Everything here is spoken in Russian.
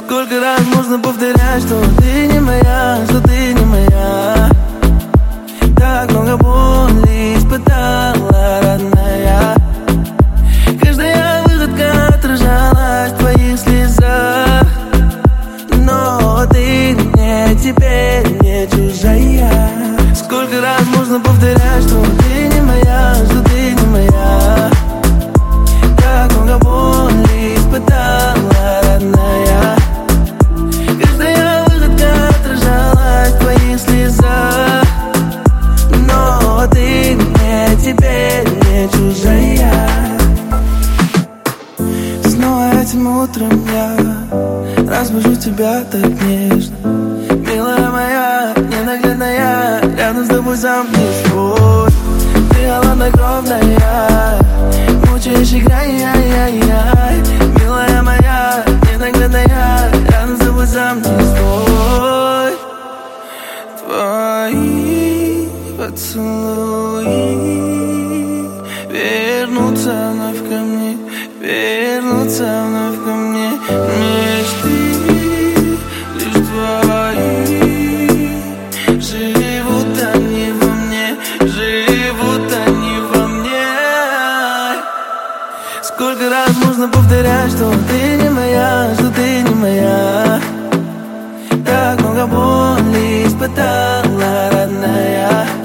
Сколько раз можно повторять, что ты не моя, что ты не моя. Так много боли испытала, родная. Каждая выходка отражалась в твоих слезах. Но ты мне теперь не чужая. Сколько раз можно повторять, что ты не моя, что ты не моя. Так много боли испытала, родная. Каждая выходка отражалась в твоих слезах. Но ты мне теперь не чужая. Снова этим утром я разбужу тебя так нежно. Милая моя, ненаглядная, рядом с тобой сам не свой. Ты холоднокровная, мучаешь играй, ай-яй-яй. Милая моя, ненаглядная, рядом с тобой сам не свой. Твои поцелуи вернутся вновь ко мне, вернутся вновь ко мне. Мечты лишь твои, живут они во мне, живут они во мне. Сколько раз можно повторять, что ты не моя, что ты не моя. Так много боли испытала, родная.